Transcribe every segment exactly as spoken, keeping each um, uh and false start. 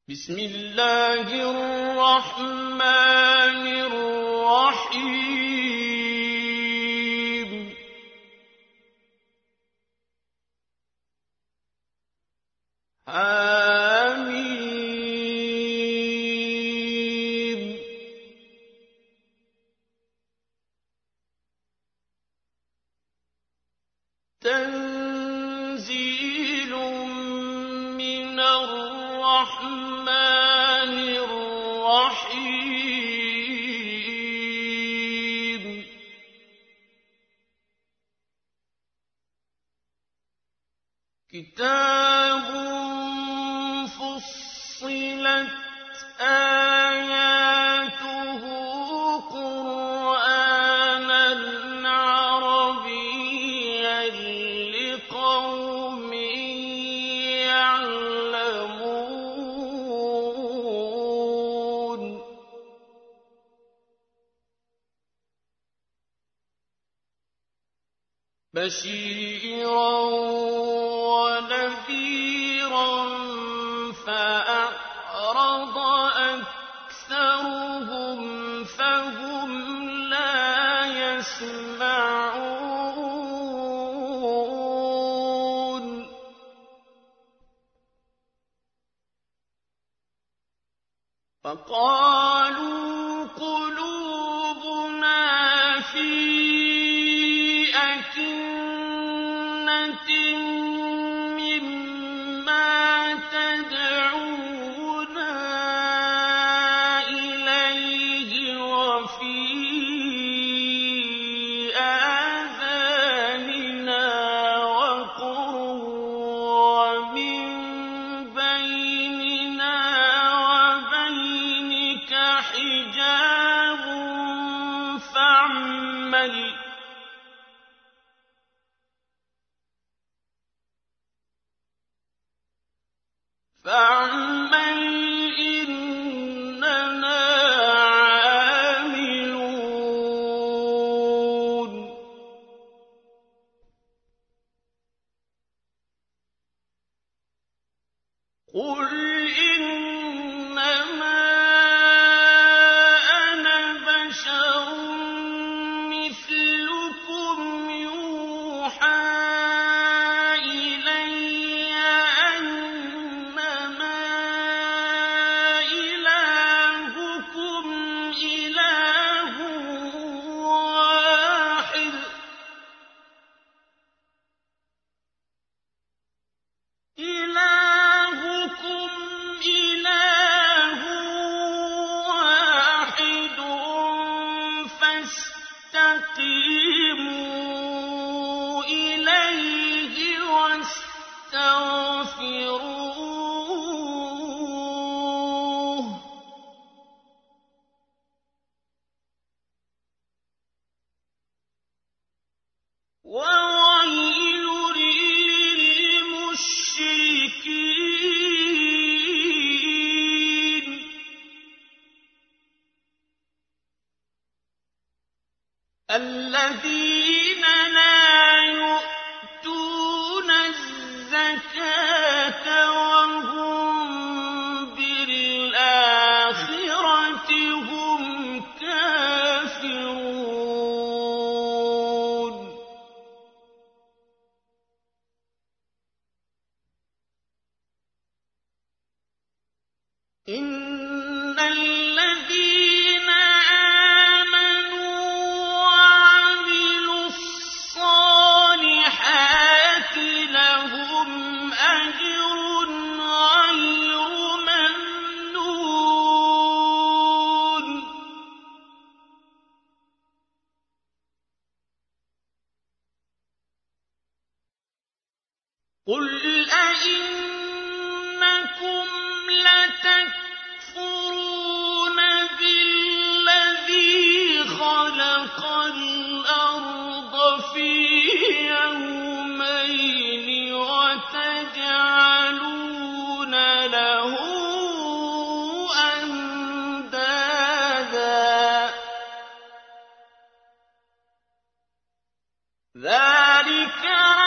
بسم الله الرحمن الرحيم حميم تنزيل من الرحمن الرحيم كتاب فصلت آياته قرآنًا عربيًّا لقوم يعلمون بشيرًا ونذيرًا فأعرض أكثرهم فهم لا يسمعون فقالوا قلوبنا في أكنة مما تدعونا إليه وفي آذاننا وقر ومن بيننا وبينك حجاب فاعمل فاعمل إننا عاملون قل إنما أنا بشر مثلكم يوحى إلي أنما إلهكم إله واحد إلهكم إله واحد فاستقيموا إليه واستغفروه وويل للمشركين الذين لا يؤتون الزكاة وهم بالآخرة هم كافرون إن الذين آمنوا وعملوا الصالحات لهم أجر غير ممنون قل أئنكم لتكفرون بالذي خلق الأرض في يومين وتجعلون له أندادا ذلك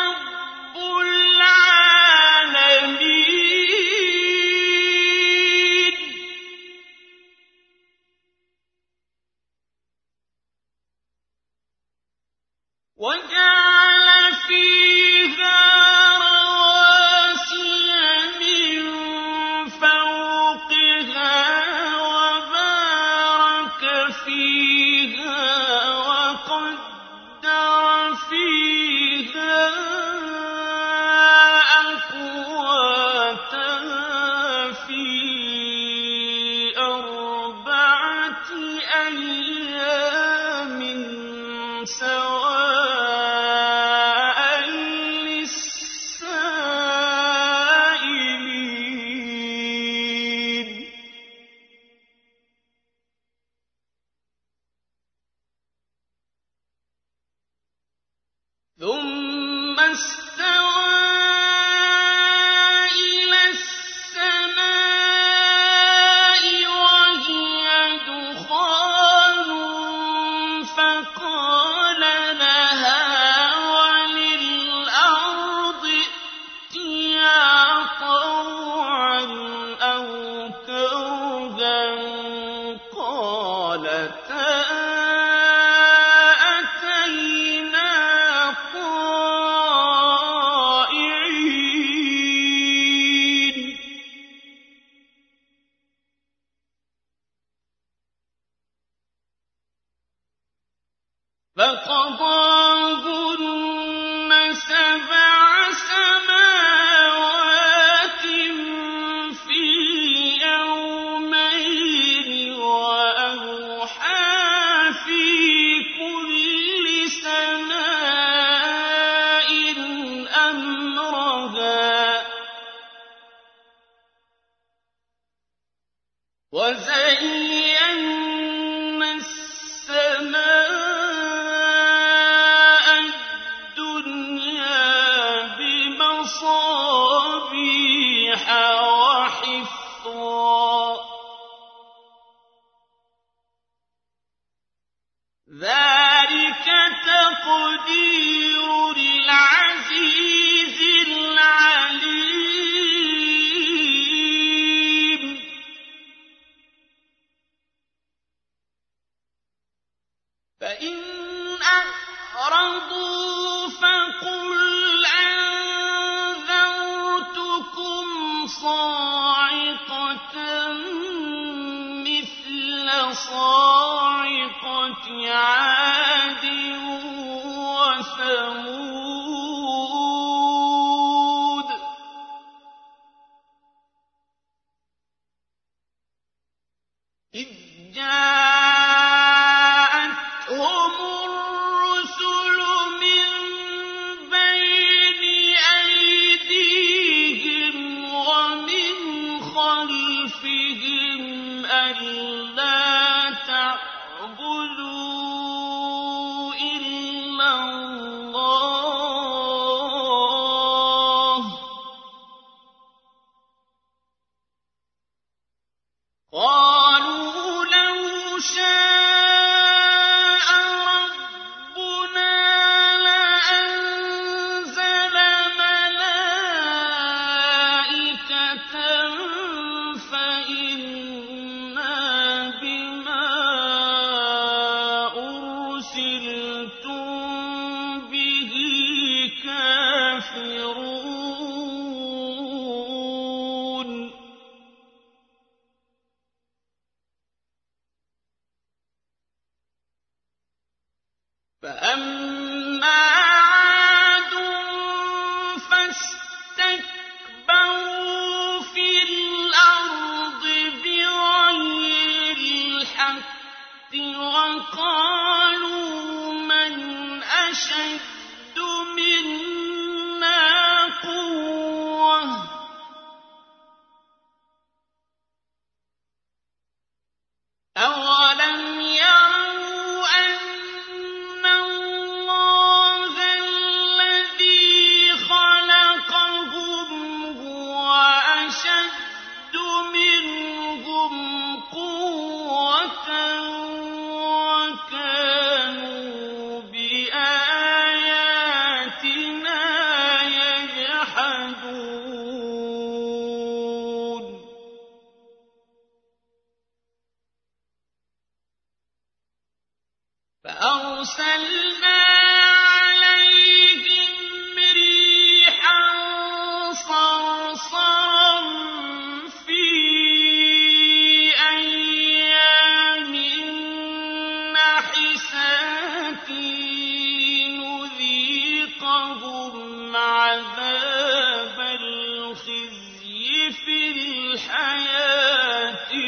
رب العالمين فقضاهن سبع سماوات في يومين وأوحى في كل سماء أمرها وزينا السماء الدنيا بمصابيح وحفظا ذلك تقدير العزيز العليم فإن أعرضوا فقل أنذرتكم صاعقة مثل صاعقة عاد وثمود إذ جاءتهم الرسل من بين أيديهم ومن خلفهم ألا تعبدوا إلا الله قالوا لو شاء ربنا لأنزل ملائكة فإنا بما أرسلتم به كافرون فأما عاد فاستكبروا في الأرض بغير الحق وقالوا من أشد منا قوة أولم يروا أن الله الذي خلقهم هو أشد منهم قوة وكانوا بآياتنا يجحدون فأرسلنا عليهم ريحا صرصرا في أيام نحسات لنذيقهم عذاب الخزي في الحياة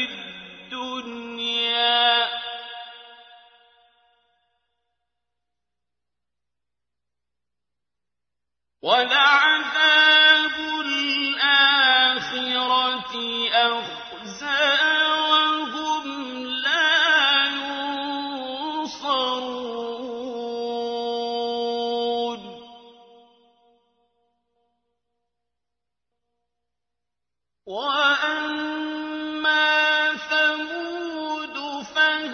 الدنيا ولعذاب الآخرة أخزى وهم لا ينصرون وأما ثمود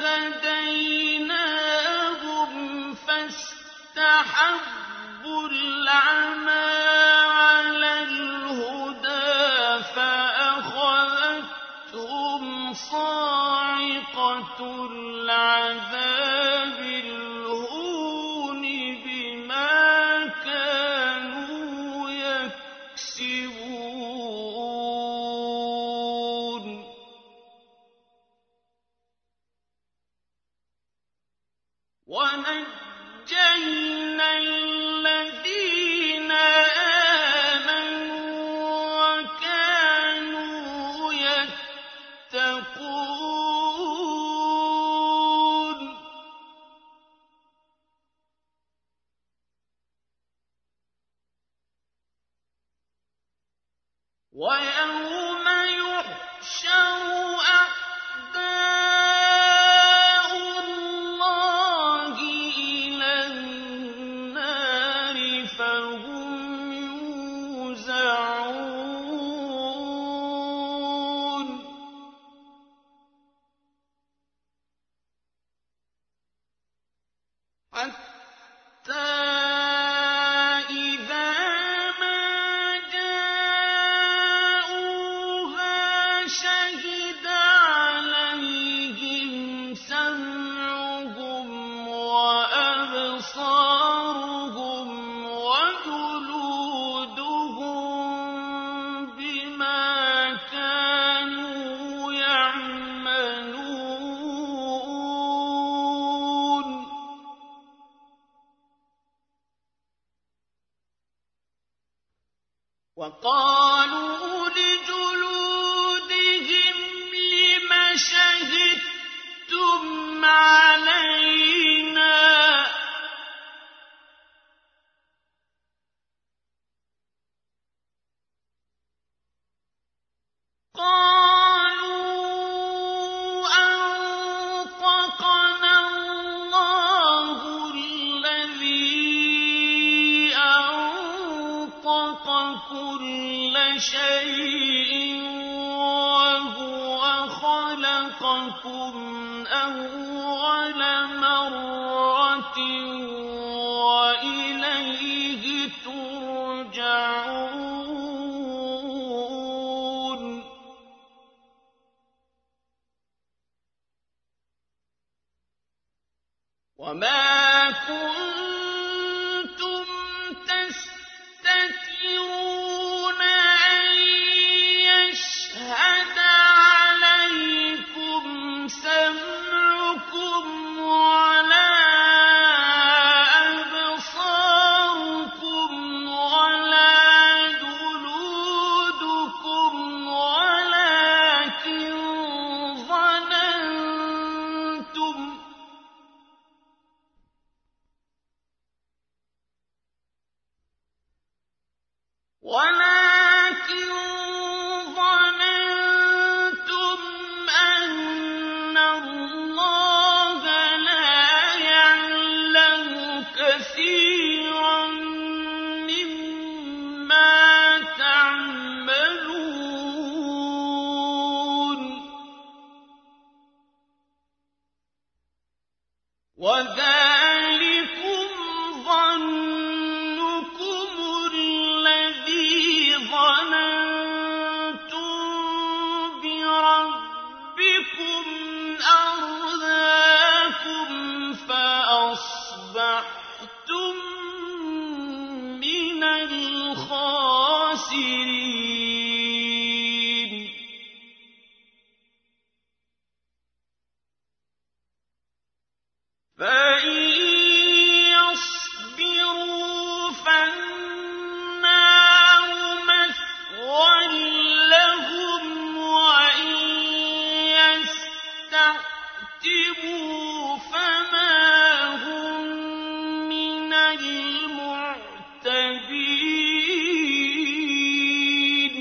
فهديناهم فاستحبوا العمى على الهدى فأخذتهم صاعقة العذاب الهون بما كانوا يكسبون ونجيناهم وقالوا لجلودهم لم شهدتم علينا قالوا أنطقنا الله الذي أنطق كل شيء وهو خلقكم أول مرة وإليه ترجعون وما كنتم تستترون أن يشهد عليكم سمعكم ولا أبصاركم ولا جلودكم ولكن ظننتم ولكن ظننتم أن الله لا يعلم كثيرا مما تعملون وذلكم ظنكم الذي ظننتم بربكم أرداكم فأصبحتم من الخاسرين فإن يصبروا فالنار مثوى لهم وإن يستعتبوا فما هم من المعتبين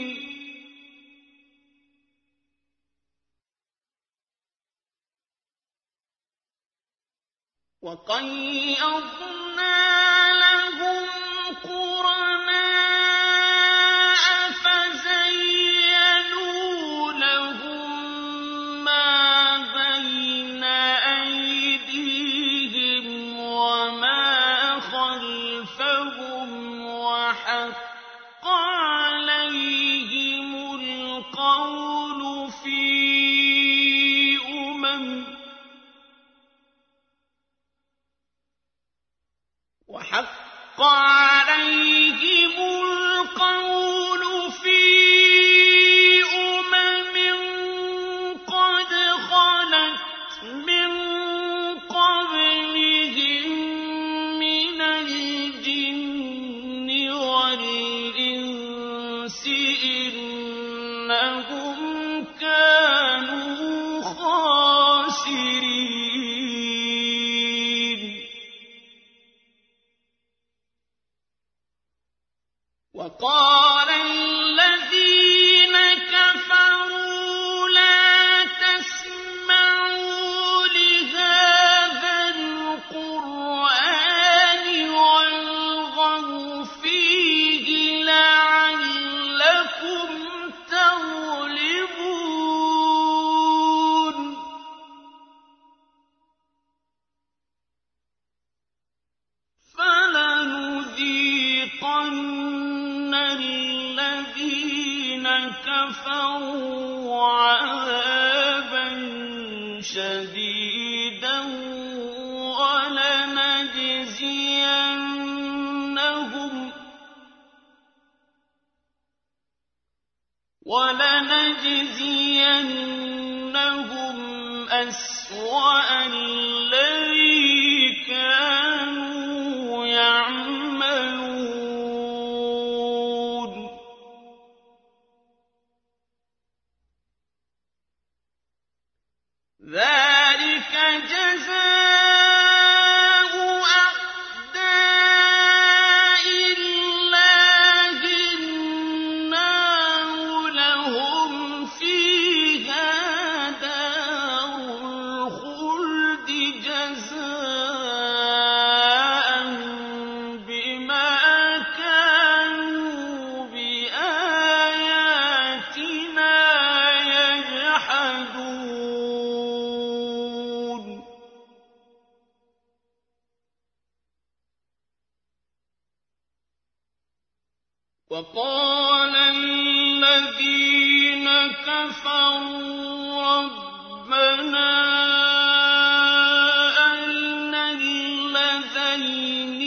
وقيضنا لهم قرناء فزينوا لهم ما بين أيديهم وما خلفهم وحق عليهم القول في أمم وحق عليهم القول في أمم قد خلت من قبلهم من الجن والإنس إنهم كانوا خاسرين وقال الذين كفروا لا تسمعوا لهذا القرآن والغوا فيه لعلكم تغلبون فلنذيقن الذين كفروا عذابا شديدا ولنجزينهم ولنجزينهم أسوأ الذي كانوا يعملون ذلك جزاء أعداء الله النار لهم فيها دار الخلد جزاء بما كانوا بآياتنا يجحدون وقال الذين كفروا ربنا أرنا الذين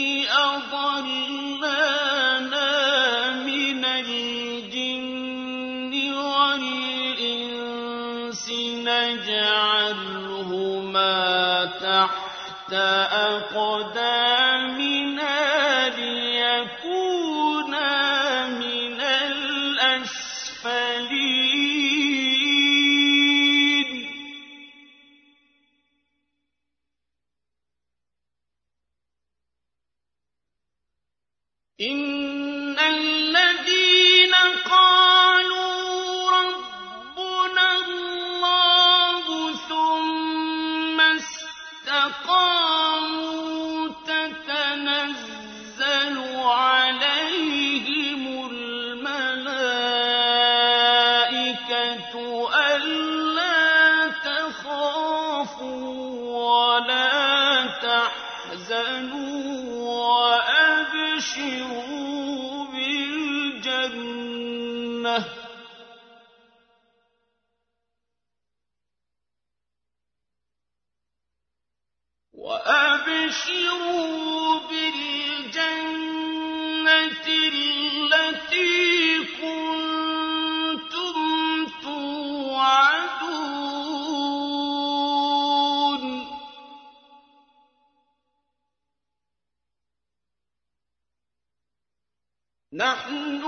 أضلانا من الجن والإنس نجعلهما تحت أقدامنا ليكونا من الأسفلين إن الذين قالوا ربنا الله ثم استقاموا تتنزل عليهم الملائكة ألا تخافوا ولا تحزنوا وأبشروا بالجنة وأبشروا بالجنة التي كنتم توعدون نحن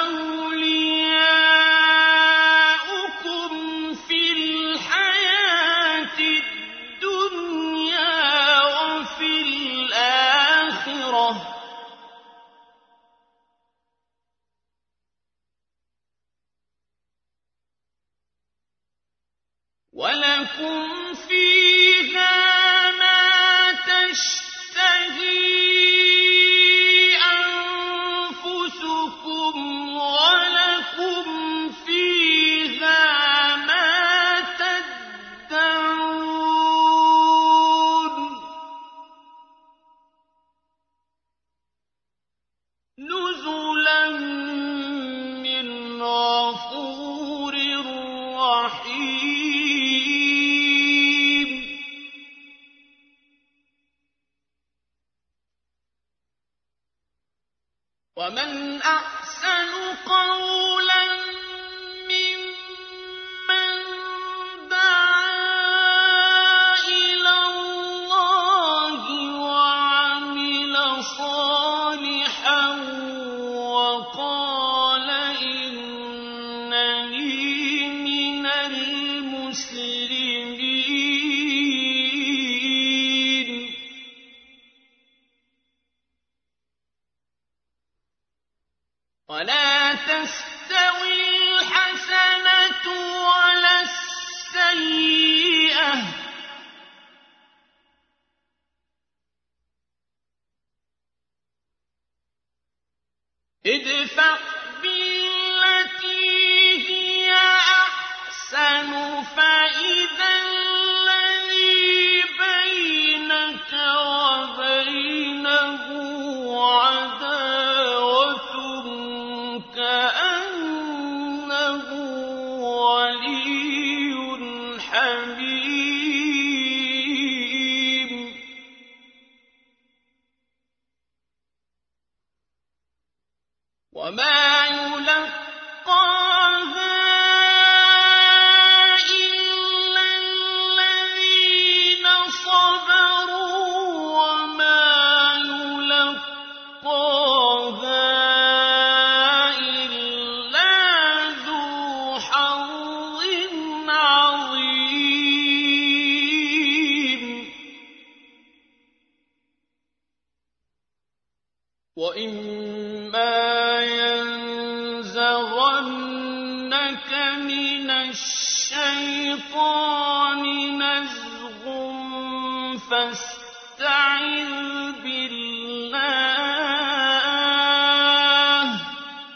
أولياؤكم في الحياة الدنيا وفي الآخرة ولكم فيها ما تشتهي أنفسكم ولكم فيها ما تدعون نزلا من غفور رحيم ومن أحسن قولا ممن دعا إلى الله وعمل صالحا وقال إنني من المسلمين ولا تستوي الحسنة ولا السيئة ادفع بالتي هي أحسن فإذا الذي بينك وبينه عداوة كأنه ولي حميم وما يلقاها إلا وَإِمَّا يَنزَغَنَّكَ مِنَ الشَّيْطَانِ نَزْغٌ فَاسْتَعِذْ بِاللَّهِ ۖ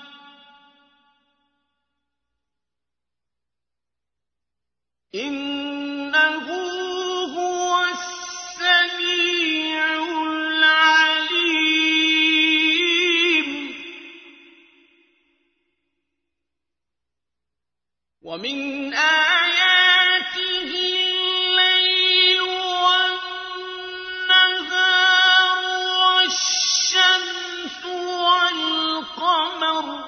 إِنَّهُ هُوَ السَّمِيعُ الْعَلِيمُ. وَمِنْ آيَاتِهِ اللَّيْلُ وَالنَّهَارُ وَالشَّمْسُ وَالْقَمَرُ ۚ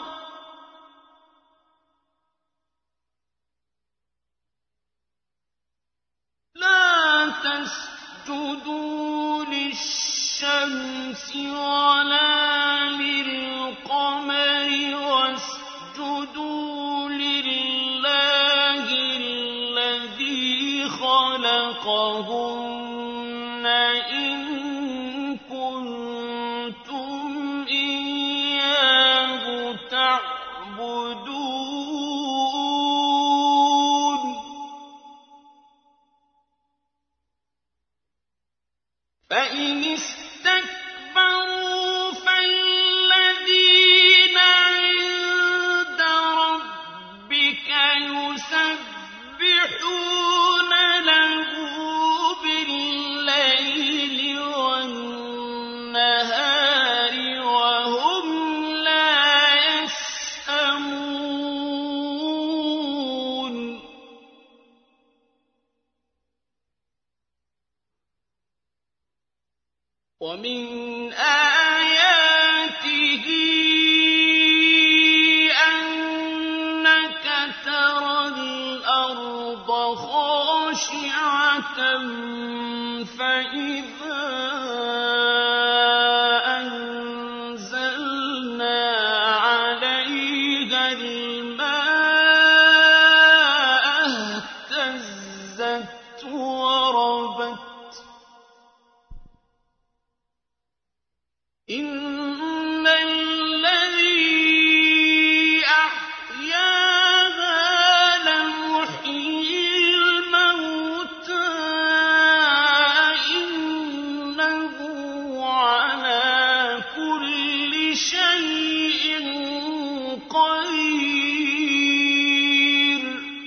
لَا تَسْجُدُوا لِلشَّمْسِ وَلَا لِلْقَمَرِ وَاسْجُدُوا لِلَّهِ الَّذِي خَلَقَهُنَّ إِن كُنتُمْ إِيَّاهُ تَعْبُدُونَ. فَإِنِ اسْتَكْبَرُوا فَالَّذِينَ عِندَ رَبِّكَ يُسَبِّحُونَ لَهُ بِاللَّيْلِ وَالنَّهَارِ وَهُمْ لَا يَسْأَمُونَ. وَمِنْ آيَاتِهِ أَنَّكَ تَرَى الْأَرْضَ خَاشِعَةً فَإِذَا أَنزَلْنَا عَلَيْهَا الْمَاءَ اهْتَزَّتْ وَرَبَتْ. إِنَّ الَّذِي أَحْيَاهَا لَمُحْيِي الْمَوْتَىٰ ۚ إِنَّهُ عَلَىٰ كُلِّ شَيْءٍ قَدِيرٌ.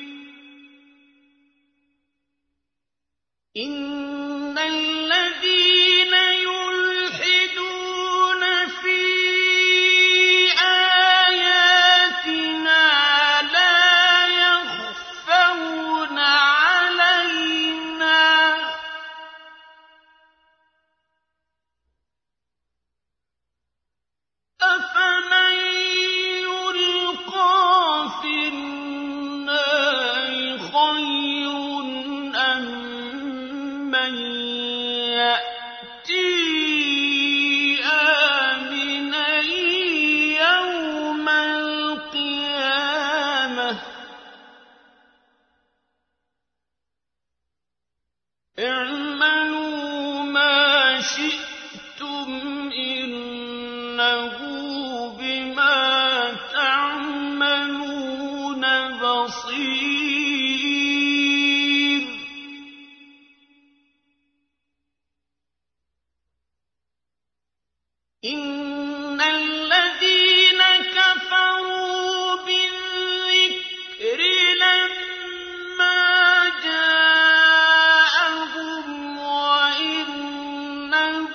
إِنَّ الَّذِينَ يُلْحِدُونَ فِي آيَاتِنَا لَا يَخْفَوْنَ عَلَيْنَا ۗ أَفَمَن يُلْقَىٰ فِي النَّارِ خَيْرٌ أَم مَّن يَأْتِي آمِنًا يَوْمَ الْقِيَامَةِ ۚ اعْمَلُوا مَا شِئْتُمْ إِنَّهُ بِمَا تَعْمَلُونَ بَصِيرٌ. إِنَّ الَّذِينَ كَفَرُوا بِالذِّكْرِ لَمَّا جَاءَهُمْ وَإِنَّهُ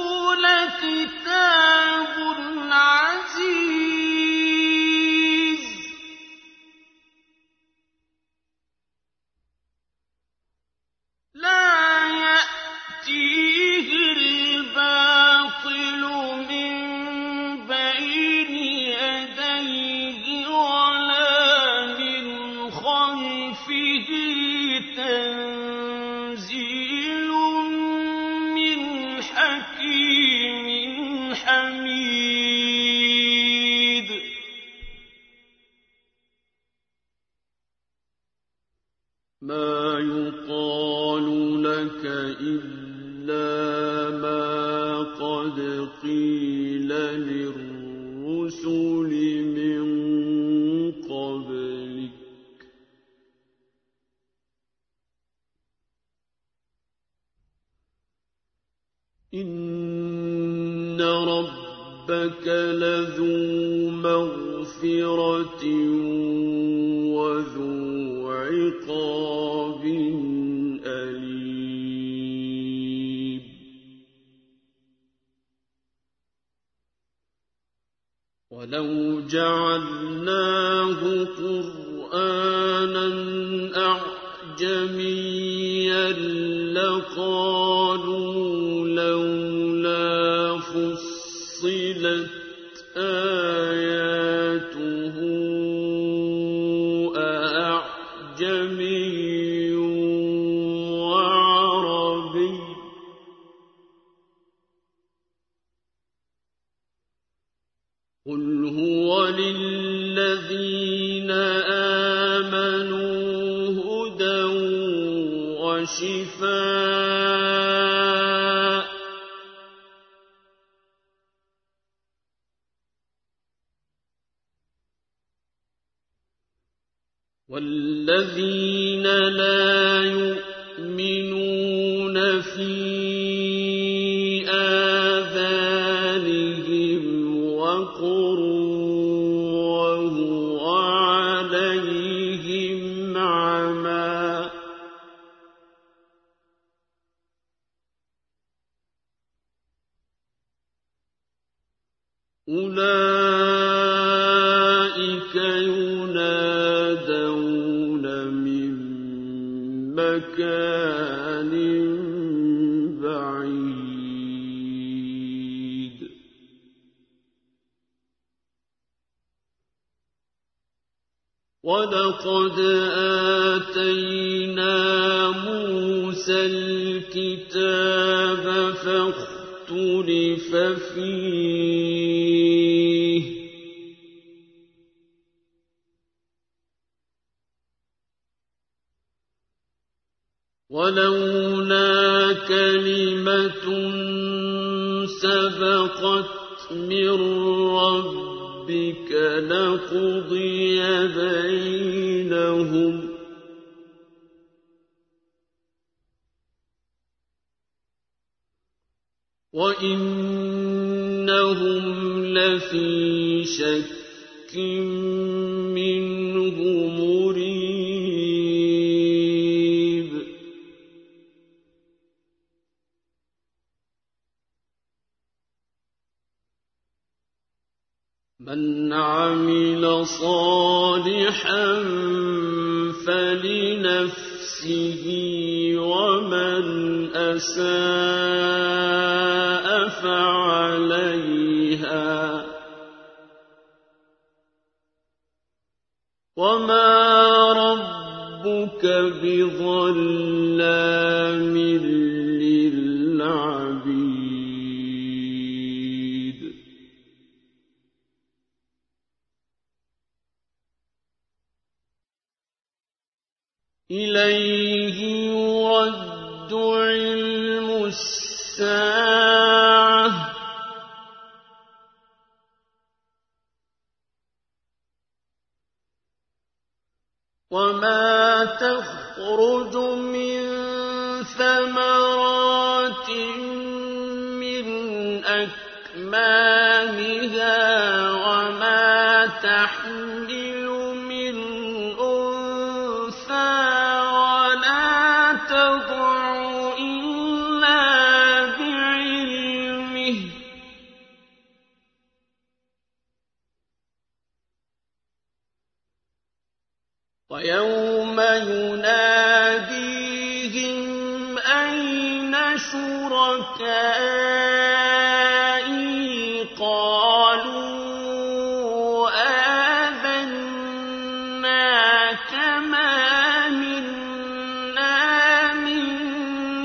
لَكِتَابٌ عَزِيزٌ. لَّا يَأْتِيهِ الْبَاطِلُ مِن بَيْنِ يَدَيْهِ وَلَا مِنْ خَلْفِهِ ۖ تَنزِيلٌ مِّنْ حَكِيمٍ حَمِيدٍ. مَا يُقَالُ لَكَ إِلَّا مَا قَدْ قد قيل للرسل من قبلك إن ربك لذو مغفرة وذو عقاب أليم ولو جعلناه قرآنا أعجميا لقالوا لولا فصلت آياته أأعجمي وعربي قل هو للذين آمنوا هدى وشفاء والذين لا يؤمنون في آذانهم وقر وهو عليهم عمى أولئك ينادون من مكان بعيد ولقد آتينا موسى الكتاب فاختلف فيه ولولا كلمة سبقت من ربك لقضي بينهم وإنهم لفي شك منه مريب من عمل صالحا فلنفسه ومن أساء فعليها وما ربك بظلام للعبيد إليه يرد علم الساعة وما تخرج من ثمرات من أكمامها وما تحمل من أنثى ولا تضع إلا بعلمه ويوم يناديهم أين شركائي قالوا آذناك ما منا من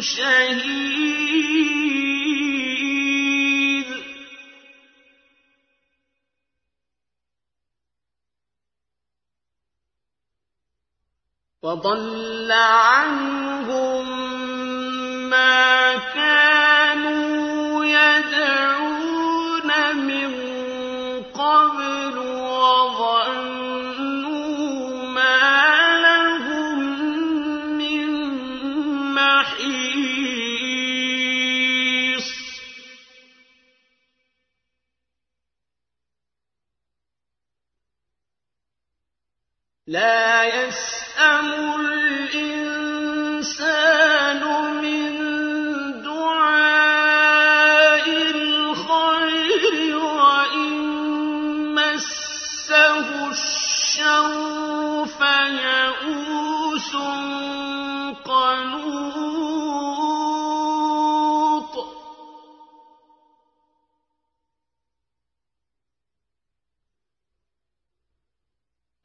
شهيد وضل عنهم ما كانوا يدعون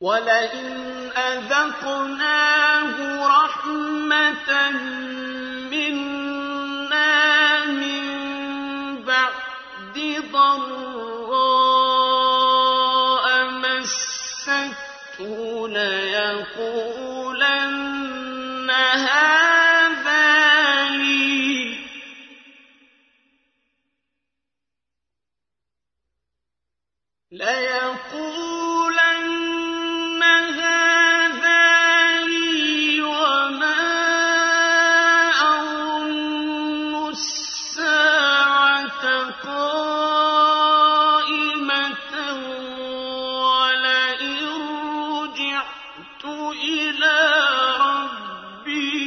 وَلَئِنْ أَذَقْنَاهُ رَحْمَةً مِّنَّا مِن بَعْدِ ضَرَّاءَ مَسَّتْهُ لَيَقُولَنَّ هَٰذَا لِي لَيَقُولَنَّ هَٰذَا لِي وَمَا أَظُنُّ السَّاعَةَ قَائِمَةً وَلَئِن رُّجِعْتُ إِلَىٰ رَبِّي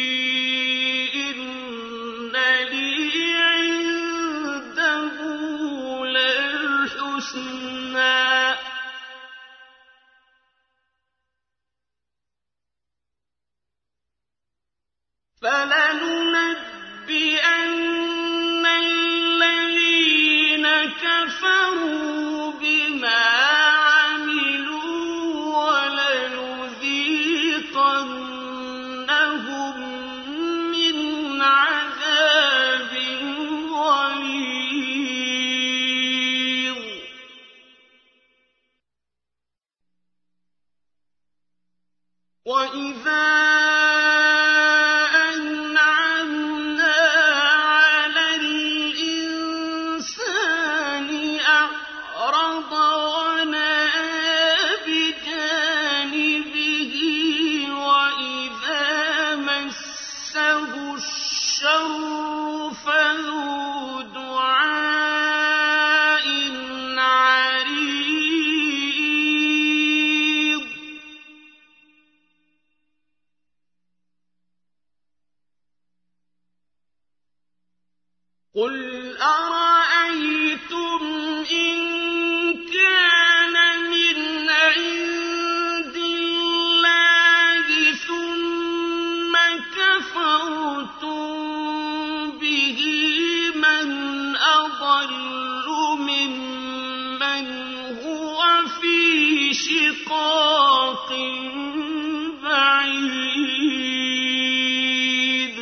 إِنَّ لِي عِندَهُ لَلْحُسْنَىٰ فَلَنُنَبِّئَنَّ الَّذِينَ كَفَرُوا بِمَا عَمِلُوا وَلَنُذِيقَنَّهُم مِّنْ عَذَابٍ غَلِيظٍ. وَإِذَا أَنْعَمْنَا عَلَى الْإِنسَانِ أَعْرَضَ وَنَأَىٰ بِجَانِبِهِ وَإِذَا مَسَّهُ الشَّرُّ فَذُو دُعَاءٍ عَرِيضٍ. قُلْ أَرَأَيْتُمْ إِن كَانَ مِنْ عِندِ اللَّهِ ثُمَّ كَفَرْتُم بِهِ مَنْ أَضَلُّ مِمَّنْ هُوَ فِي شِقَاقٍ بَعِيدٍ.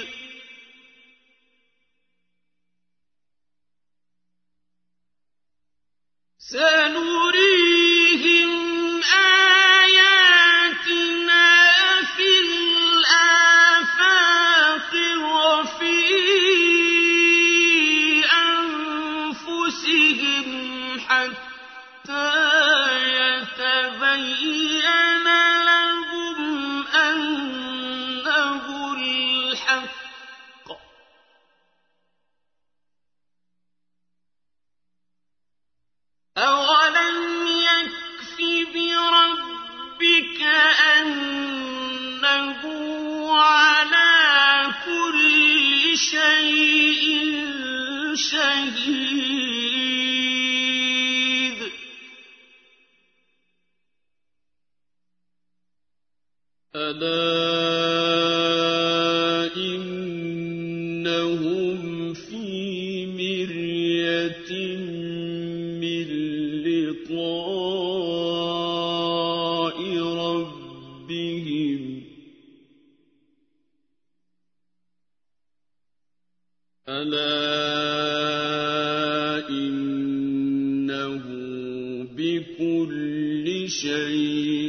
سَنُرِيهِمْ آيَاتِنَا فِي الْآفَاقِ وَفِي أَنفُسِهِمْ حَتَّىٰ يَتَبَيَّنَ لَهُمْ أَنَّهُ الْحَقُّ. أَوَلَمْ يَكْفِ بِرَبِّكَ أَنَّهُ عَلَىٰ كُلِّ شَيْءٍ شَهِيدٌ. أَلَا إِنَّهُمْ فِي مِرْيَةٍ مِّن لِّقَاءِ رَبِّهِمْ أَلَا إِنَّهُ بِكُلِّ شَيْءٍ